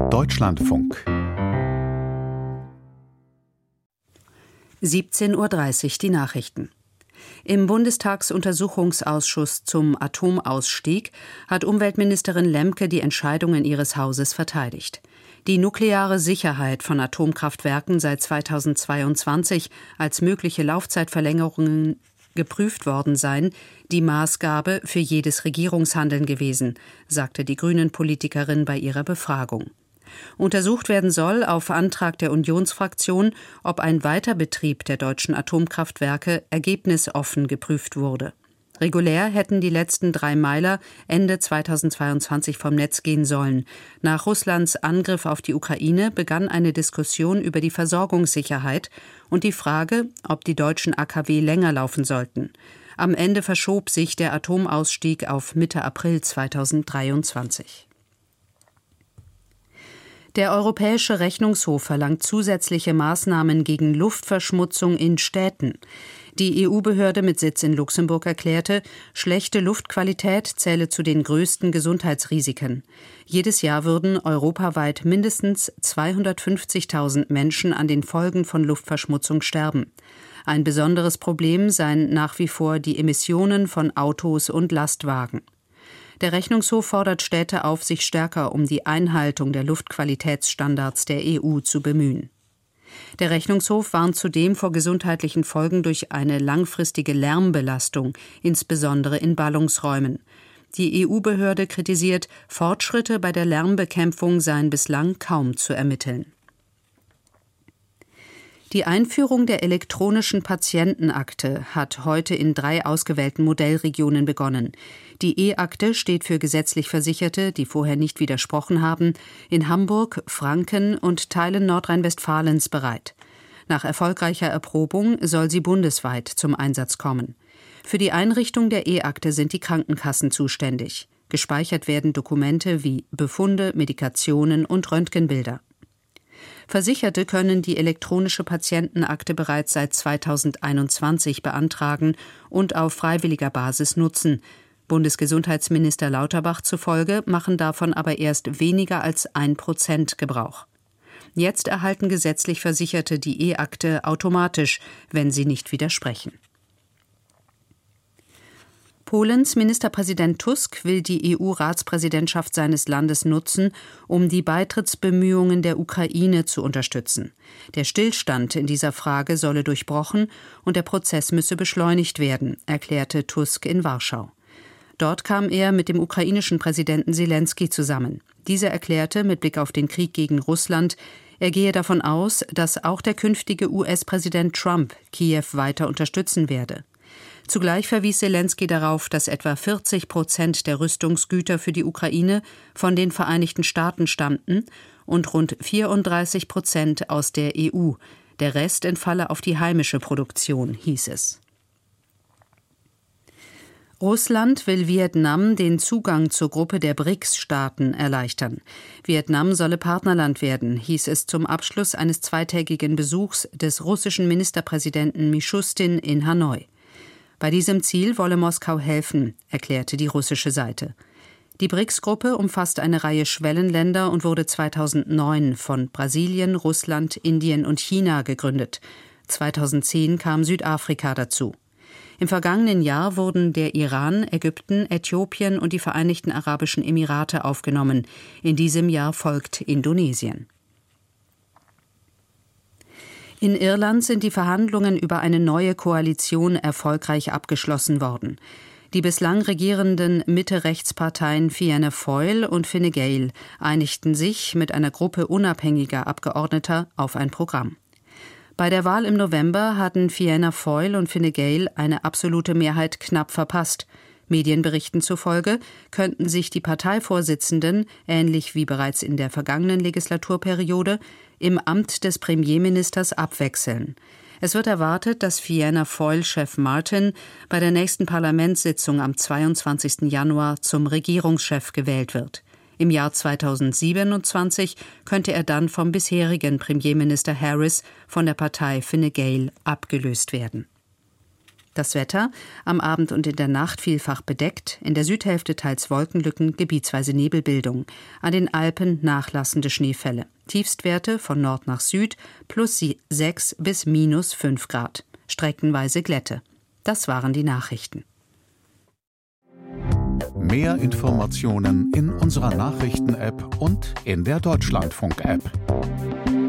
Deutschlandfunk 17:30 Uhr die Nachrichten. Im Bundestagsuntersuchungsausschuss zum Atomausstieg hat Umweltministerin Lemke die Entscheidungen ihres Hauses verteidigt. Die nukleare Sicherheit von Atomkraftwerken sei 2022 als mögliche Laufzeitverlängerungen geprüft worden seien, die Maßgabe für jedes Regierungshandeln gewesen, sagte die Grünen-Politikerin bei ihrer Befragung. Untersucht werden soll auf Antrag der Unionsfraktion, ob ein Weiterbetrieb der deutschen Atomkraftwerke ergebnisoffen geprüft wurde. Regulär hätten die letzten 3 Meiler Ende 2022 vom Netz gehen sollen. Nach Russlands Angriff auf die Ukraine begann eine Diskussion über die Versorgungssicherheit und die Frage, ob die deutschen AKW länger laufen sollten. Am Ende verschob sich der Atomausstieg auf Mitte April 2023. Der Europäische Rechnungshof verlangt zusätzliche Maßnahmen gegen Luftverschmutzung in Städten. Die EU-Behörde mit Sitz in Luxemburg erklärte, schlechte Luftqualität zähle zu den größten Gesundheitsrisiken. Jedes Jahr würden europaweit mindestens 250.000 Menschen an den Folgen von Luftverschmutzung sterben. Ein besonderes Problem seien nach wie vor die Emissionen von Autos und Lastwagen. Der Rechnungshof fordert Städte auf, sich stärker um die Einhaltung der Luftqualitätsstandards der EU zu bemühen. Der Rechnungshof warnt zudem vor gesundheitlichen Folgen durch eine langfristige Lärmbelastung, insbesondere in Ballungsräumen. Die EU-Behörde kritisiert, Fortschritte bei der Lärmbekämpfung seien bislang kaum zu ermitteln. Die Einführung der elektronischen Patientenakte hat heute in 3 ausgewählten Modellregionen begonnen. Die E-Akte steht für gesetzlich Versicherte, die vorher nicht widersprochen haben, in Hamburg, Franken und Teilen Nordrhein-Westfalens bereit. Nach erfolgreicher Erprobung soll sie bundesweit zum Einsatz kommen. Für die Einrichtung der E-Akte sind die Krankenkassen zuständig. Gespeichert werden Dokumente wie Befunde, Medikationen und Röntgenbilder. Versicherte können die elektronische Patientenakte bereits seit 2021 beantragen und auf freiwilliger Basis nutzen. Bundesgesundheitsminister Lauterbach zufolge machen davon aber erst weniger als 1% Gebrauch. Jetzt erhalten gesetzlich Versicherte die E-Akte automatisch, wenn sie nicht widersprechen. Polens Ministerpräsident Tusk will die EU-Ratspräsidentschaft seines Landes nutzen, um die Beitrittsbemühungen der Ukraine zu unterstützen. Der Stillstand in dieser Frage solle durchbrochen und der Prozess müsse beschleunigt werden, erklärte Tusk in Warschau. Dort kam er mit dem ukrainischen Präsidenten Selenskyj zusammen. Dieser erklärte mit Blick auf den Krieg gegen Russland, er gehe davon aus, dass auch der künftige US-Präsident Trump Kiew weiter unterstützen werde. Zugleich verwies Selenskyj darauf, dass etwa 40% der Rüstungsgüter für die Ukraine von den Vereinigten Staaten stammten und rund 34% aus der EU. Der Rest entfalle auf die heimische Produktion, hieß es. Russland will Vietnam den Zugang zur Gruppe der BRICS-Staaten erleichtern. Vietnam solle Partnerland werden, hieß es zum Abschluss eines 2-tägigen Besuchs des russischen Ministerpräsidenten Mischustin in Hanoi. Bei diesem Ziel wolle Moskau helfen, erklärte die russische Seite. Die BRICS-Gruppe umfasst eine Reihe Schwellenländer und wurde 2009 von Brasilien, Russland, Indien und China gegründet. 2010 kam Südafrika dazu. Im vergangenen Jahr wurden der Iran, Ägypten, Äthiopien und die Vereinigten Arabischen Emirate aufgenommen. In diesem Jahr folgt Indonesien. In Irland sind die Verhandlungen über eine neue Koalition erfolgreich abgeschlossen worden. Die bislang regierenden Mitte-Rechts-Parteien Fianna Fáil und Fine Gael einigten sich mit einer Gruppe unabhängiger Abgeordneter auf ein Programm. Bei der Wahl im November hatten Fianna Fáil und Fine Gael eine absolute Mehrheit knapp verpasst. Medienberichten zufolge könnten sich die Parteivorsitzenden, ähnlich wie bereits in der vergangenen Legislaturperiode, im Amt des Premierministers abwechseln. Es wird erwartet, dass Fianna Fáil-Chef Martin bei der nächsten Parlamentssitzung am 22. Januar zum Regierungschef gewählt wird. Im Jahr 2027 könnte er dann vom bisherigen Premierminister Harris von der Partei Fine Gael abgelöst werden. Das Wetter: am Abend und in der Nacht vielfach bedeckt, in der Südhälfte teils Wolkenlücken, gebietsweise Nebelbildung. An den Alpen nachlassende Schneefälle. Tiefstwerte von Nord nach Süd +6 bis -5 Grad. Streckenweise Glätte. Das waren die Nachrichten. Mehr Informationen in unserer Nachrichten-App und in der Deutschlandfunk-App.